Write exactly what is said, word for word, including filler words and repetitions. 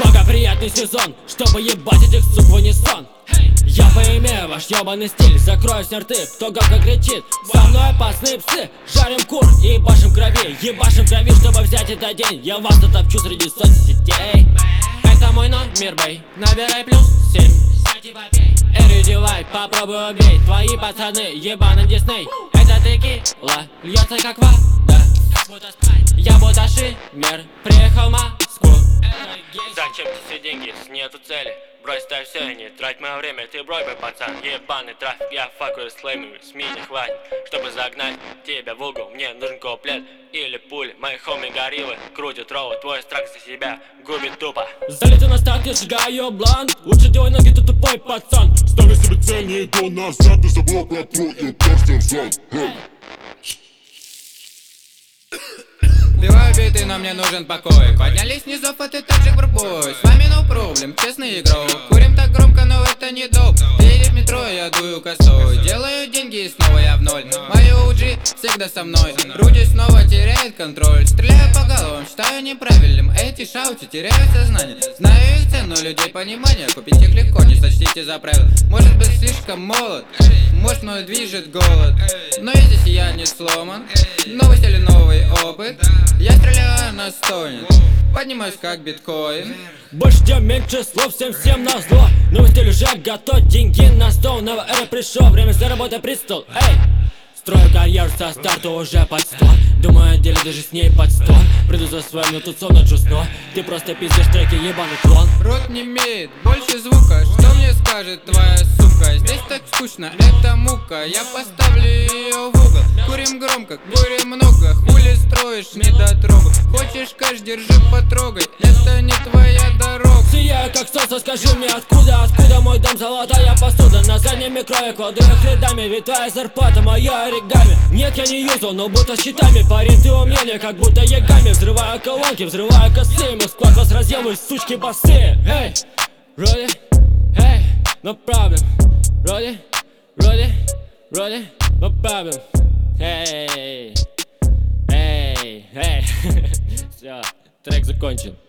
Благоприятный сезон, чтобы ебать этих сук в унисон. Я поимею ваш ебаный стиль, закрою все рты, кто громко кричит. Со мной опасные псы, жарим кур и ебашим крови. Ебашим крови, чтобы взять этот день. Я вас затопчу среди соцсетей. Это мой номер, бей, набирай плюс семь. Эри девай, попробуй убей. Твои пацаны, ебаный Дисней. Это текила, льется как вода. Я будто шиммер, приехал в Москву. Зачем тебе все деньги, если нету цели? Брось ставь все, не трать мое время. Ты брой бы, пацан, ебаный трафик. Я факую с леймами, СМИ не хватит, чтобы загнать тебя в угол. Мне нужен куплет или пуль. Мои хоми гориллы крутят роллы. Твой страх за себя губит тупо. Залетел на старт, я сжигаю блант. Лучше делай ноги, ты тупой пацан. Ставлю себе цель, не иду назад. Ты забыл про твою торстерзон. Биваю биты, но мне нужен покой. Поднялись с низов, а ты так же группой. С вами no problem, честный игрок. Курим так громко, но это не доп. Едет в метро, я дую косой. Делаю деньги и снова я в ноль. Мои о джи всегда со мной. Руди снова теряет контроль. Стреляю по головам, считаю неправильным. Эти шаути теряют сознание. Знаю их цену, людей понимания. Купить их легко, не сочтите за правило. Может быть слишком молод, может мной движет голод. Но и здесь я не сломан. Новость или новый опыт. Я стреляю на стонет, поднимаюсь как биткоин. Больше тем меньше слов, всем-всем назло. Новый стиль уже готов, деньги на стол. Новая эра пришел, время заработать престол. Эй! Строю карьеру со старта уже под сто. Думаю о деле даже с ней под сто. Приду за своим тутцом на джусно. Ты просто пиздишь треки, ебаный клон. Рот не имеет больше звука. Что мне скажет твоя сука? Здесь так скучно, это мука. Я поставлю ее в угол. Курим громко, курим много. Хули строишь недотрогу? Хочешь кэш, держи, потрогай. Это не твоя дорога. Сияю как солнце, скажи мне откуда, откуда мой дом, золотая посуда. На заднем микро я кладу их рядами, ведь твоя зарплата моя оригами. Нет, я не юзал, но будто щитами. Парень, ты умнее, как будто ягами. Взрываю колонки, взрываю косы. Мы склад вас разъемы, сучки басы. Эй, Роди, эй, no problem. Роди, Роди, Роди, no problem. Эй, эй, эй. Все, трек закончен.